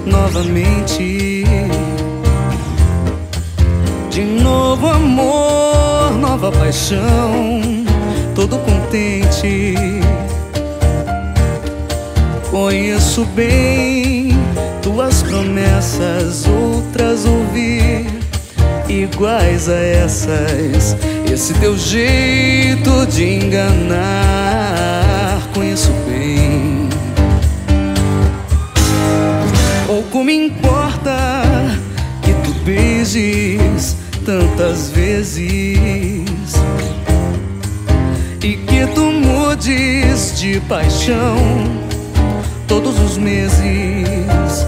novamente. De novo amor, nova paixão, todo contente. Conheço bem tuas promessas, outras ouvi iguais a essas. Esse teu jeito de enganar, conheço bem. Pouco me importa que tu beijes tantas vezes e que tu mudes de paixão todos os meses.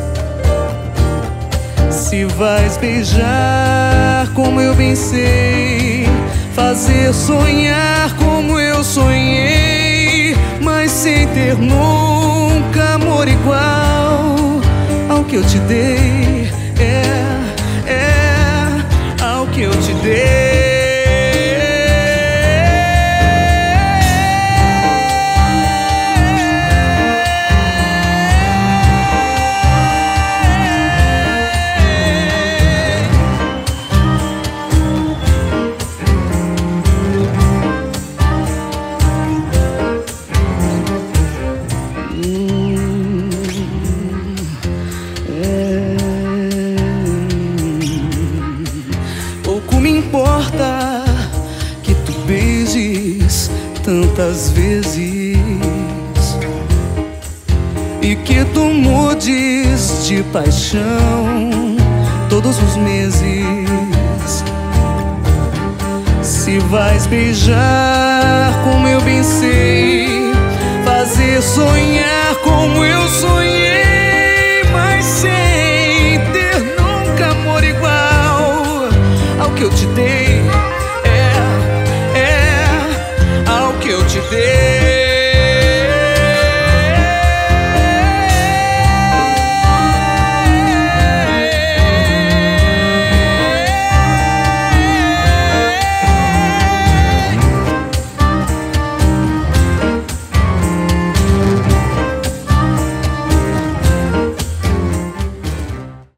Se vais beijar como eu bem sei, fazer sonhar como eu sonhei, mas sem ter nunca amor igual ao que eu te dei, ao que eu te dei. Pouco me importa que tu beijes tantas vezes e que tu mudes de paixão todos os meses. Se vais beijar como eu bem sei, fazer sonhar como eu sonhei,